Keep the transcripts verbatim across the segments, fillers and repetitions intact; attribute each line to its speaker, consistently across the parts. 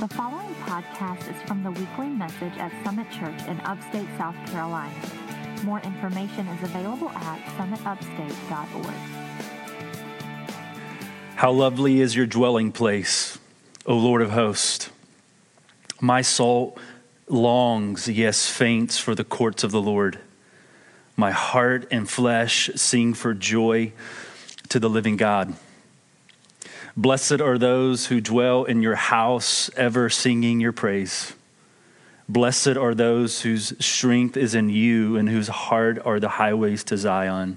Speaker 1: The following podcast is from the weekly message at Summit Church in upstate South Carolina. More information is available at summit upstate dot org.
Speaker 2: How lovely is your dwelling place, O Lord of hosts. My soul longs, yes, faints for the courts of the Lord. My heart and flesh sing for joy to the living God. Blessed are those who dwell in your house, ever singing your praise. Blessed are those whose strength is in you and whose heart are the highways to Zion.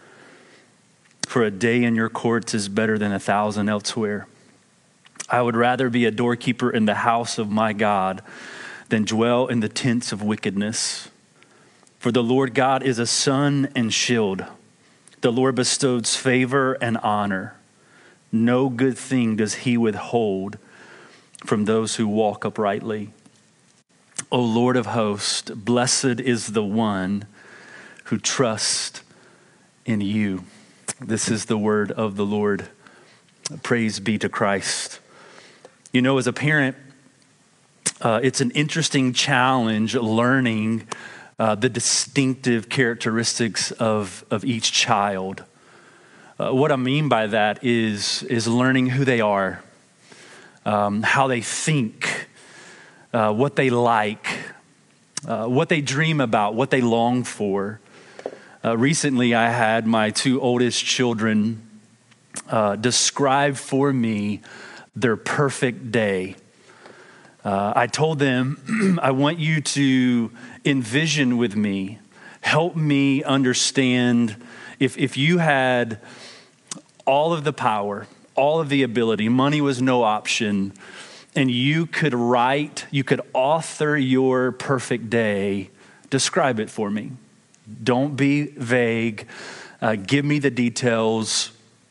Speaker 2: For a day in your courts is better than a thousand elsewhere. I would rather be a doorkeeper in the house of my God than dwell in the tents of wickedness. For the Lord God is a sun and shield. The Lord bestows favor and honor. No good thing does he withhold from those who walk uprightly. O Lord of hosts, blessed is the one who trusts in you. This is the word of the Lord. Praise be to Christ. You know, as a parent, uh, it's an interesting challenge learning uh, the distinctive characteristics of, of each child. Uh, what I mean by that is, is learning who they are, um, how they think, uh, what they like, uh, what they dream about, what they long for. Uh, recently, I had my two oldest children uh, describe for me their perfect day. Uh, I told them, I want you to envision with me, help me understand if, if you had all of the power, all of the ability, money was no option, and you could write, you could author your perfect day, describe it for me. Don't be vague. Uh, give me the details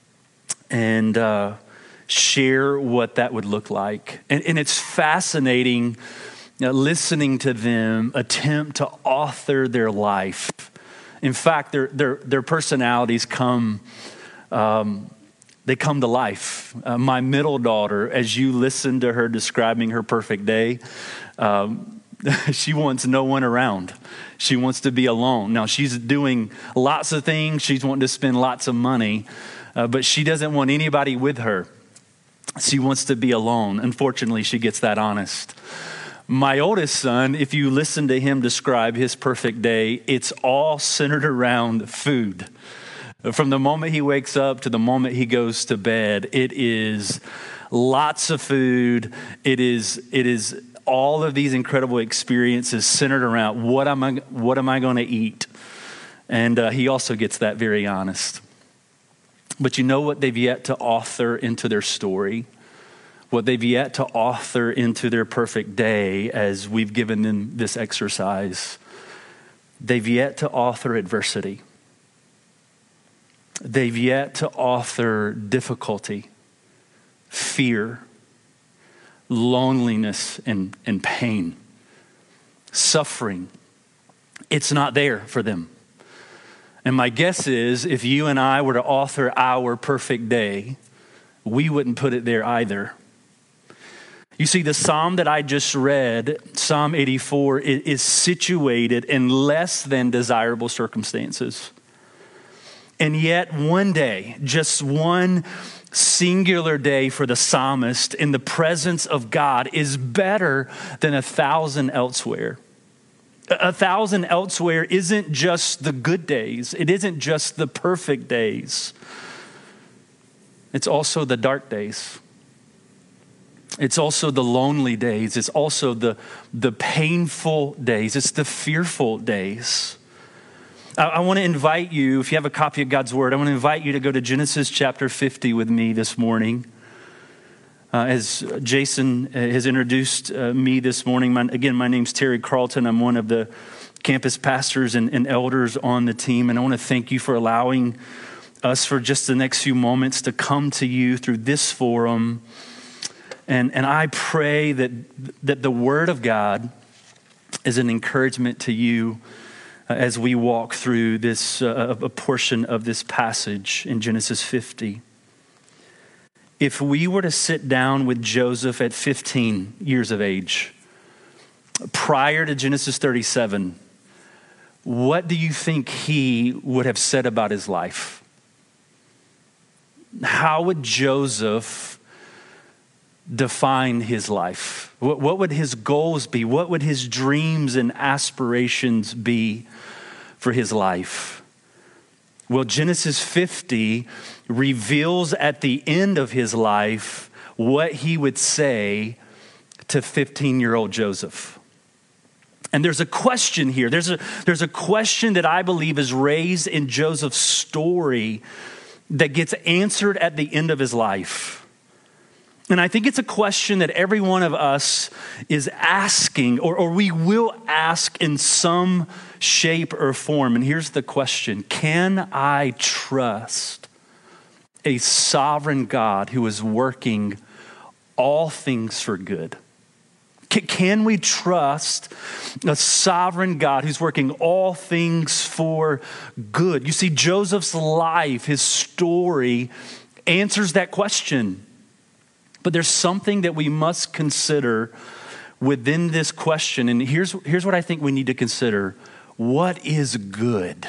Speaker 2: and uh, share what that would look like. And, and it's fascinating uh, listening to them attempt to author their life. In fact, their their their personalities come um, they come to life. Uh, my middle daughter, as you listen to her describing her perfect day, um, she wants no one around. She wants to be alone. Now, she's doing lots of things. She's wanting to spend lots of money, uh, but she doesn't want anybody with her. She wants to be alone. Unfortunately, she gets that honest. My oldest son, if you listen to him describe his perfect day, it's all centered around food. From the moment he wakes up to the moment he goes to bed, it is lots of food. It is it is all of these incredible experiences centered around what am I what am I going to eat? And uh, he also gets that very honest. But you know what they've yet to author into their story? What they've yet to author into their perfect day as we've given them this exercise? They've yet to author adversity. They've yet to author difficulty, fear, loneliness, and, and pain, suffering. It's not there for them. And my guess is if you and I were to author our perfect day, we wouldn't put it there either. You see, the psalm that I just read, Psalm eighty-four, is situated in less than desirable circumstances. And yet one day, just one singular day for the psalmist in the presence of God is better than a thousand elsewhere. A thousand elsewhere isn't just the good days. It isn't just the perfect days. It's also the dark days. It's also the lonely days. It's also the, the painful days. It's the fearful days. I want to invite you, if you have a copy of God's Word, I want to invite you to go to Genesis chapter fifty with me this morning. Uh, as Jason has introduced uh, me this morning, my, again, my name's Terry Carlton. I'm one of the campus pastors and, and elders on the team, and I want to thank you for allowing us for just the next few moments to come to you through this forum. And, and I pray that, that the Word of God is an encouragement to you as we walk through this uh, a portion of this passage in Genesis fifty. if we were to sit down with Joseph at fifteen years of age, prior to Genesis thirty-seven, what do you think he would have said about his life? How would Joseph define his life? What, what would his goals be? What would his dreams and aspirations be for his life? Well, Genesis fifty reveals at the end of his life what he would say to fifteen-year-old Joseph. And there's a question here. There's a, there's a question that I believe is raised in Joseph's story that gets answered at the end of his life. And I think it's a question that every one of us is asking, or, or we will ask in some shape or form. And here's the question: can I trust a sovereign God who is working all things for good? Can we trust a sovereign God who's working all things for good? You see, Joseph's life, his story, answers that question. But there's something that we must consider within this question. And here's, here's what I think we need to consider. What is good?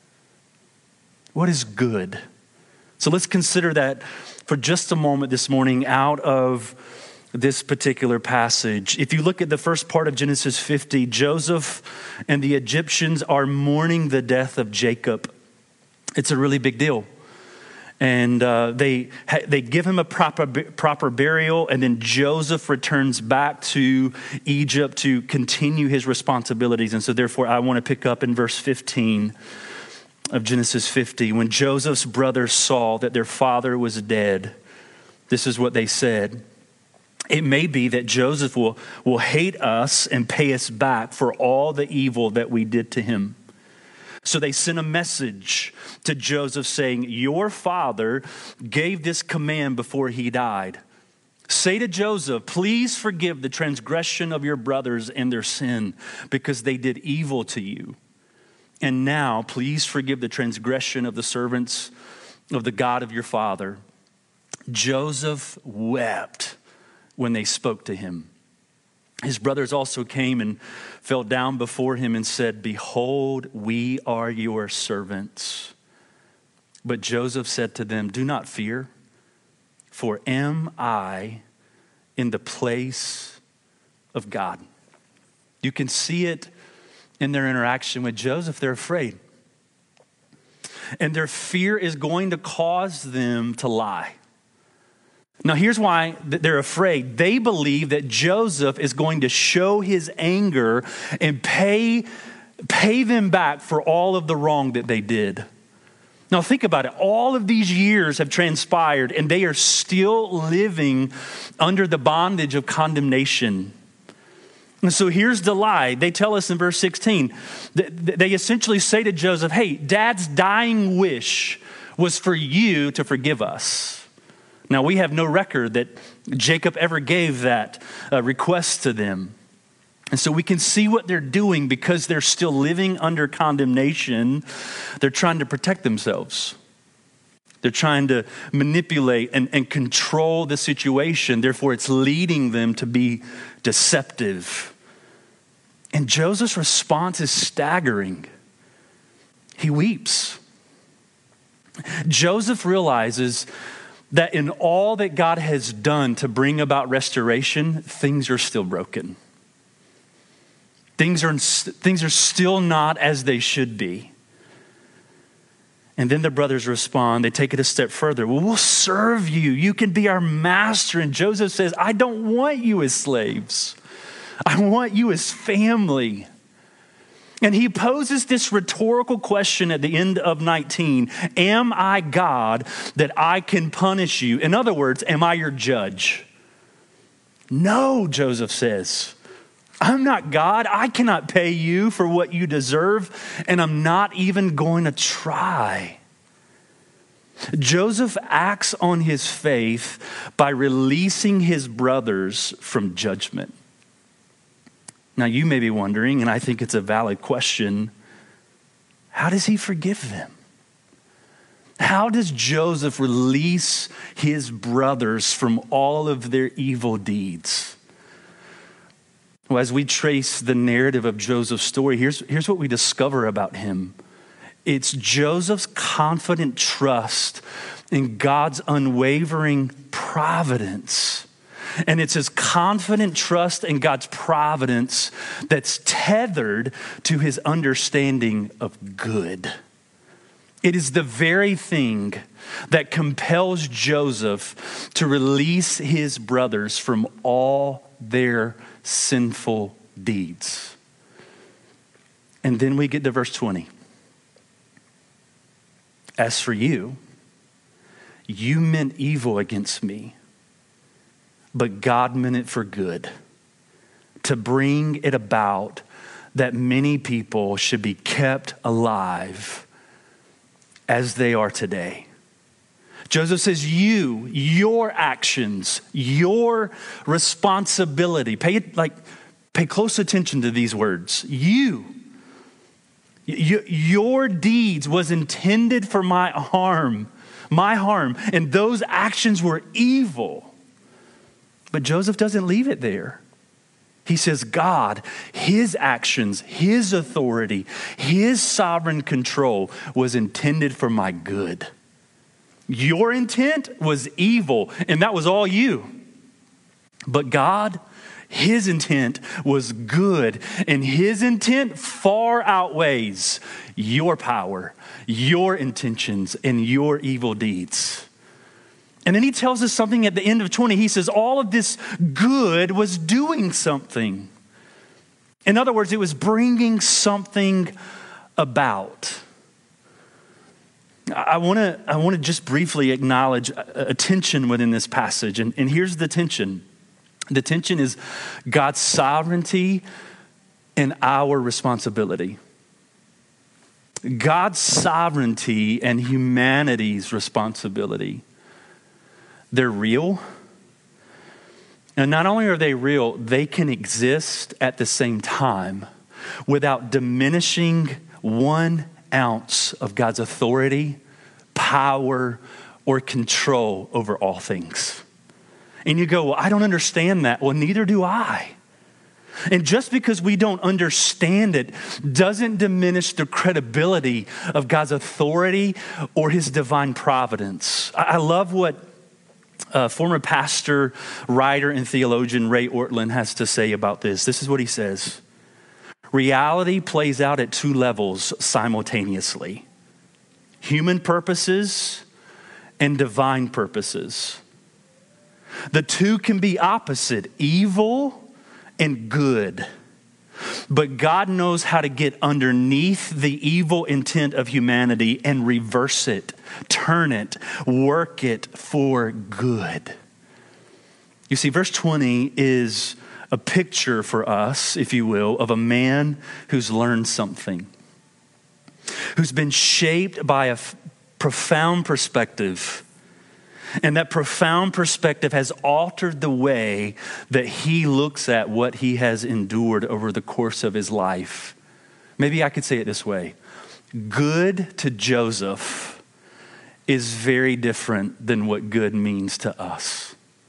Speaker 2: What is good? So let's consider that for just a moment this morning out of this particular passage. If you look at the first part of Genesis fifty, Joseph and the Egyptians are mourning the death of Jacob. It's a really big deal. And uh, they they give him a proper proper burial, and then Joseph returns back to Egypt to continue his responsibilities. And so therefore, I want to pick up in verse fifteen of Genesis fifty. When Joseph's brothers saw that their father was dead, this is what they said: "It may be that Joseph will, will hate us and pay us back for all the evil that we did to him." So they sent a message to Joseph saying, "Your father gave this command before he died. Say to Joseph, please forgive the transgression of your brothers and their sin, because they did evil to you. And now please forgive the transgression of the servants of the God of your father." Joseph wept when they spoke to him. His brothers also came and fell down before him and said, "Behold, we are your servants." But Joseph said to them, "Do not fear, for am I in the place of God?" You can see it in their interaction with Joseph. They're afraid. And their fear is going to cause them to lie. Now, here's why they're afraid. They believe that Joseph is going to show his anger and pay, pay them back for all of the wrong that they did. Now, think about it. All of these years have transpired, and they are still living under the bondage of condemnation. And so here's the lie. They tell us in verse sixteen, they essentially say to Joseph, "Hey, Dad's dying wish was for you to forgive us." Now, we have no record that Jacob ever gave that uh, request to them. And so we can see what they're doing because they're still living under condemnation. They're trying to protect themselves. They're trying to manipulate and, and control the situation. Therefore, it's leading them to be deceptive. And Joseph's response is staggering. He weeps. Joseph realizes that in all that God has done to bring about restoration, things are still broken. Things are, things are still not as they should be. And then the brothers respond, they take it a step further. "Well, we'll serve you. You can be our master." And Joseph says, "I don't want you as slaves. I want you as family." And he poses this rhetorical question at the end of nineteen. Am I God that I can punish you? In other words, am I your judge? No, Joseph says. I'm not God. I cannot pay you for what you deserve, and I'm not even going to try. Joseph acts on his faith by releasing his brothers from judgment. Now, you may be wondering, and I think it's a valid question, how does he forgive them? How does Joseph release his brothers from all of their evil deeds? Well, as we trace the narrative of Joseph's story, here's, here's what we discover about him. It's Joseph's confident trust in God's unwavering providence. And it's his confident trust in God's providence that's tethered to his understanding of good. It is the very thing that compels Joseph to release his brothers from all their sinful deeds. And then we get to verse twenty. As for you, you meant evil against me, but God meant it for good, to bring it about that many people should be kept alive as they are today. Joseph says, you, your actions, your responsibility, pay like pay close attention to these words. You, you your deeds was intended for my harm, my harm, and those actions were evil. But Joseph doesn't leave it there. He says, God, his actions, his authority, his sovereign control was intended for my good. Your intent was evil, and that was all you. But God, his intent was good, and his intent far outweighs your power, your intentions, and your evil deeds. And then he tells us something at the end of twenty. He says, all of this good was doing something. In other words, it was bringing something about. I want to I want to just briefly acknowledge a, a tension within this passage. And, and here's the tension. The tension is God's sovereignty and our responsibility. God's sovereignty and humanity's responsibility. They're real. And not only are they real, they can exist at the same time without diminishing one ounce of God's authority, power, or control over all things. And you go, well, I don't understand that. Well, neither do I. And just because we don't understand it doesn't diminish the credibility of God's authority or his divine providence. I love what Uh, former pastor, writer, and theologian Ray Ortlund has to say about this. This is what he says. Reality plays out at two levels simultaneously. Human purposes and divine purposes. The two can be opposite, evil and good. But God knows how to get underneath the evil intent of humanity and reverse it, turn it, work it for good. You see, verse twenty is a picture for us, if you will, of a man who's learned something, who's been shaped by a f- profound perspective. And that profound perspective has altered the way that he looks at what he has endured over the course of his life. Maybe I could say it this way. Good to Joseph is very different than what good means to us.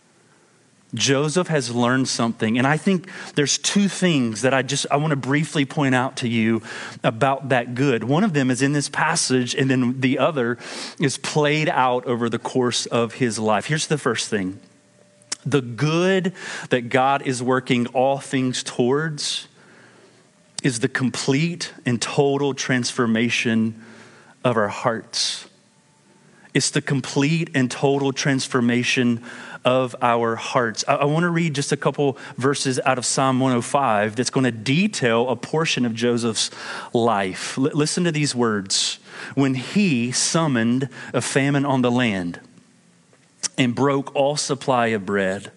Speaker 2: Joseph has learned something, and I think there's two things that I just I want to briefly point out to you about that good. One of them is in this passage, and then the other is played out over the course of his life. Here's the first thing. The good that God is working all things towards is the complete and total transformation of our hearts. It's the complete and total transformation of our hearts. I, I want to read just a couple verses out of Psalm one oh five that's going to detail a portion of Joseph's life. L- listen to these words. When he summoned a famine on the land and broke all supply of bread,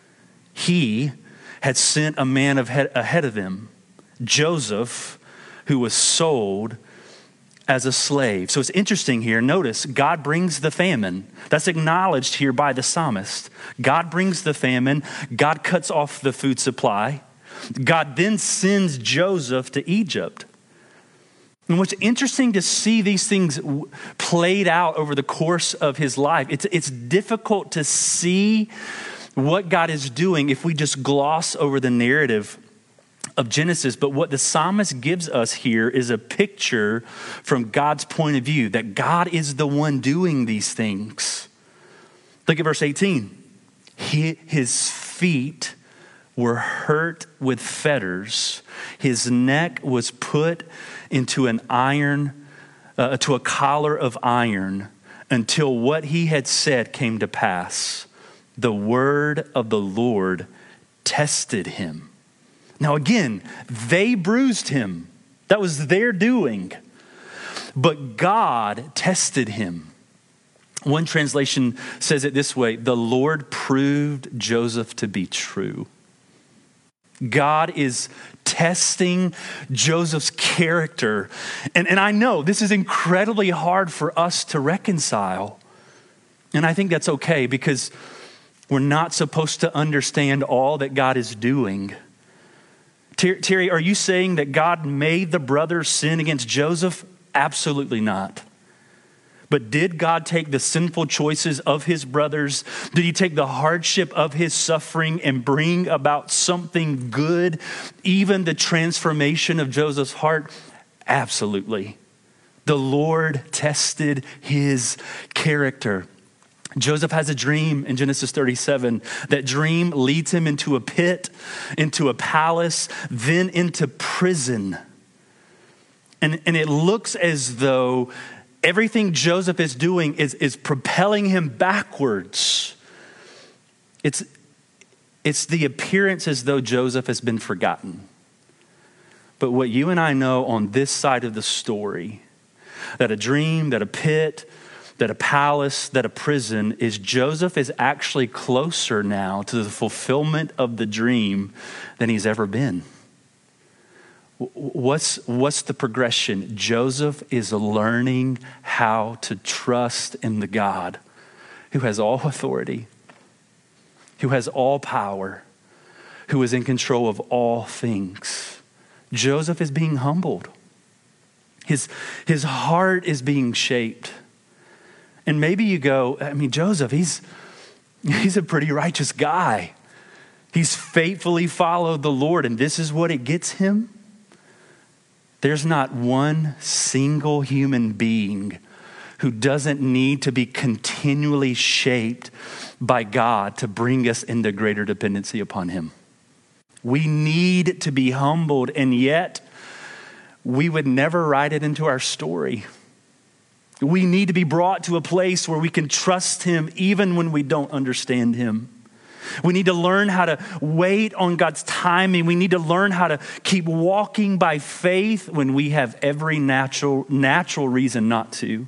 Speaker 2: he had sent a man of he- ahead of him, Joseph, who was sold as a slave. So it's interesting here. Notice God brings the famine. That's acknowledged here by the psalmist. God brings the famine. God cuts off the food supply. God then sends Joseph to Egypt. And what's interesting to see these things played out over the course of his life, it's, it's difficult to see what God is doing if we just gloss over the narrative of Genesis. But what the psalmist gives us here is a picture from God's point of view, that God is the one doing these things. Look at verse eighteen. He, his feet were hurt with fetters. His neck was put into an iron, uh, to a collar of iron, until what he had said came to pass. The word of the Lord tested him. Now again, they bruised him. That was their doing. But God tested him. One translation says it this way: the Lord proved Joseph to be true. God is testing Joseph's character. And, and I know this is incredibly hard for us to reconcile. And I think that's okay, because we're not supposed to understand all that God is doing. Terry, are you saying that God made the brothers sin against Joseph? Absolutely not. But did God take the sinful choices of his brothers? Did he take the hardship of his suffering and bring about something good, even the transformation of Joseph's heart? Absolutely. The Lord tested his character. Joseph has a dream in Genesis thirty-seven. That dream leads him into a pit, into a palace, then into prison. And, and it looks as though everything Joseph is doing is, is propelling him backwards. It's, it's the appearance as though Joseph has been forgotten. But what you and I know on this side of the story, that a dream, that a pit, that a palace, that a prison, is Joseph is actually closer now to the fulfillment of the dream than he's ever been. What's, what's the progression? Joseph is learning how to trust in the God who has all authority, who has all power, who is in control of all things. Joseph is being humbled. His, his heart is being shaped. And maybe you go, I mean, Joseph, he's, he's a pretty righteous guy. He's faithfully followed the Lord, and this is what it gets him. There's not one single human being who doesn't need to be continually shaped by God to bring us into greater dependency upon him. We need to be humbled, and yet we would never write it into our story. We need to be brought to a place where we can trust him even when we don't understand him. We need to learn how to wait on God's timing. We need to learn how to keep walking by faith when we have every natural, natural reason not to.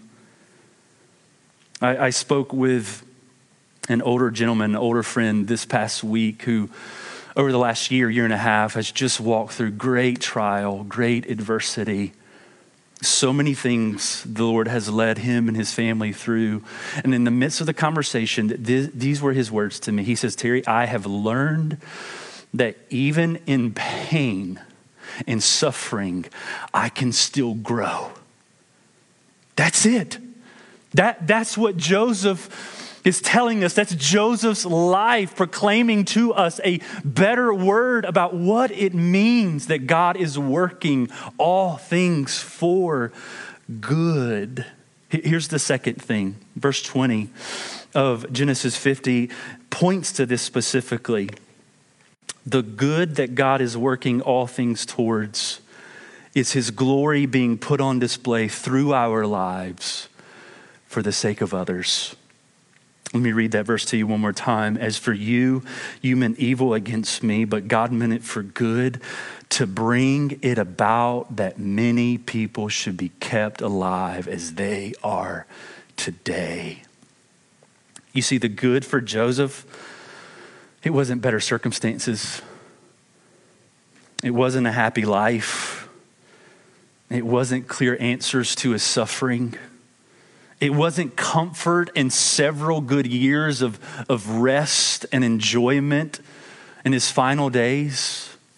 Speaker 2: I, I spoke with an older gentleman, an older friend this past week who over the last year, year and a half has just walked through great trial, great adversity. So many things the Lord has led him and his family through. And in the midst of the conversation, th- these were his words to me. He says, Terry, I have learned that even in pain and suffering, I can still grow. That's it. That, that's what Joseph is telling us. That's Joseph's life, proclaiming to us a better word about what it means that God is working all things for good. Here's the second thing. Verse twenty of Genesis fifty points to this specifically. The good that God is working all things towards is his glory being put on display through our lives for the sake of others. Let me read that verse to you one more time. As for you, you meant evil against me, but God meant it for good, to bring it about that many people should be kept alive as they are today. You see, the good for Joseph, it wasn't better circumstances. It wasn't a happy life. It wasn't clear answers to his suffering. It wasn't comfort and several good years of, of rest and enjoyment in his final days.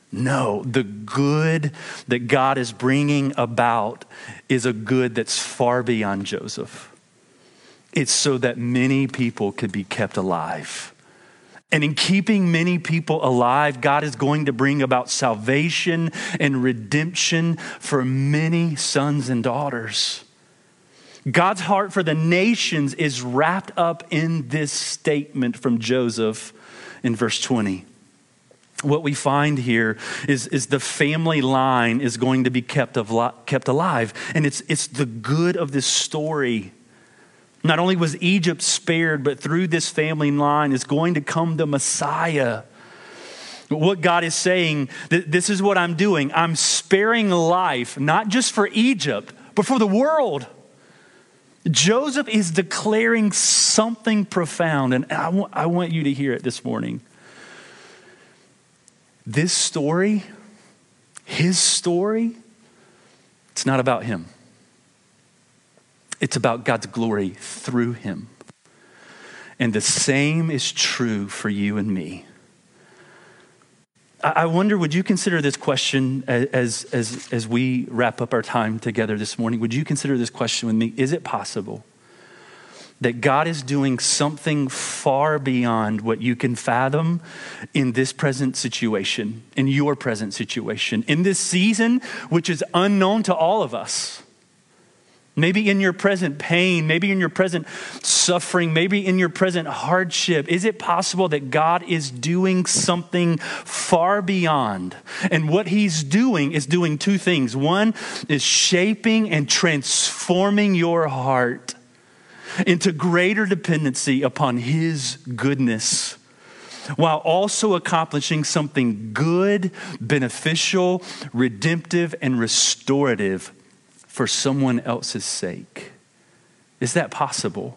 Speaker 2: No, the good that God is bringing about is a good that's far beyond Joseph. It's so that many people could be kept alive. And in keeping many people alive, God is going to bring about salvation and redemption for many sons and daughters. God's heart for the nations is wrapped up in this statement from Joseph in verse twenty. What we find here is, is the family line is going to be kept, of, kept alive. And it's, it's the good of this story. Not only was Egypt spared, but through this family line is going to come the Messiah. What God is saying, this is what I'm doing. I'm sparing life, not just for Egypt, but for the world. Joseph is declaring something profound, and I want, I want you to hear it this morning. This story, his story, it's not about him. It's about God's glory through him. And the same is true for you and me. I wonder, would you consider this question as, as, as we wrap up our time together this morning? Would you consider this question with me? Is it possible that God is doing something far beyond what you can fathom in this present situation, in your present situation, in this season, which is unknown to all of us? Maybe in your present pain, maybe in your present suffering, maybe in your present hardship. Is it possible that God is doing something far beyond? And what he's doing is doing two things. One is shaping and transforming your heart into greater dependency upon his goodness, while also accomplishing something good, beneficial, redemptive, and restorative for someone else's sake. Is that possible?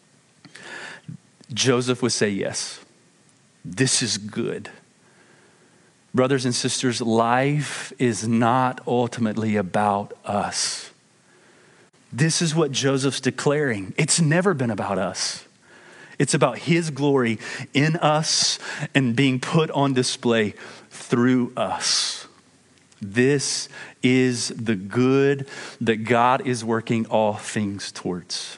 Speaker 2: Joseph would say yes. This is good. Brothers and sisters, life is not ultimately about us. This is what Joseph's declaring. It's never been about us. It's about his glory in us and being put on display through us. This is the good that God is working all things towards.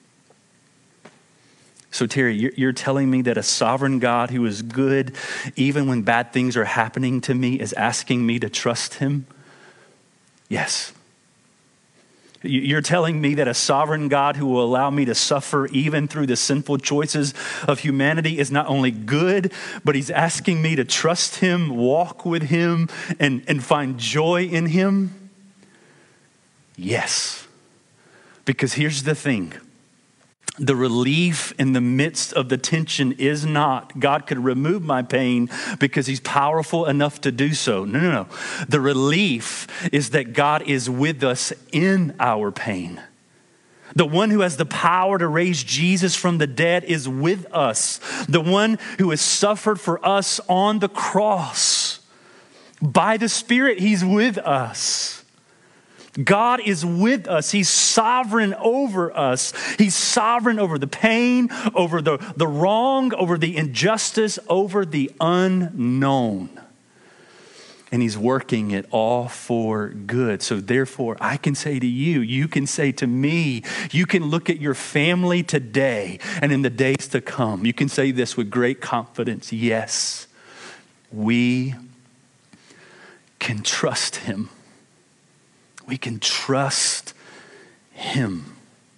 Speaker 2: So Terry, you're telling me that a sovereign God who is good, even when bad things are happening to me, is asking me to trust him? Yes. You're telling me that a sovereign God who will allow me to suffer even through the sinful choices of humanity is not only good, but he's asking me to trust him, walk with him, and, and find joy in him? Yes. Because here's the thing. The relief in the midst of the tension is not God could remove my pain because he's powerful enough to do so. No, no, no. The relief is that God is with us in our pain. The one who has the power to raise Jesus from the dead is with us. The one who has suffered for us on the cross. By the Spirit, he's with us. God is with us. He's sovereign over us. He's sovereign over the pain, over the, the wrong, over the injustice, over the unknown. And he's working it all for good. So therefore, I can say to you, you can say to me, you can look at your family today and in the days to come. You can say this with great confidence. Yes, we can trust him. We can trust him.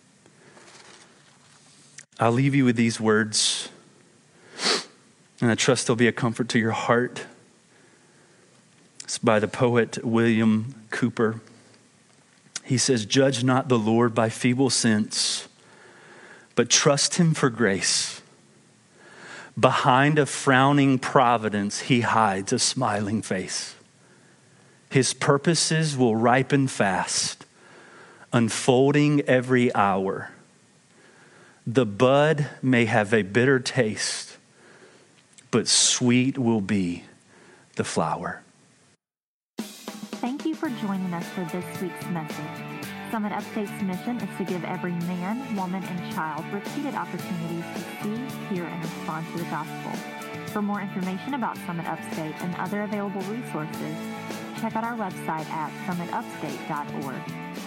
Speaker 2: I'll leave you with these words, and I trust they'll be a comfort to your heart. It's by the poet William Cooper. He says, "Judge not the Lord by feeble sense, but trust him for grace. Behind a frowning providence, he hides a smiling face. His purposes will ripen fast, unfolding every hour. The bud may have a bitter taste, but sweet will be the flower."
Speaker 1: Thank you for joining us for this week's message. Summit Upstate's mission is to give every man, woman, and child repeated opportunities to see, hear, and respond to the gospel. For more information about Summit Upstate and other available resources, check out our website at summit upstate dot org.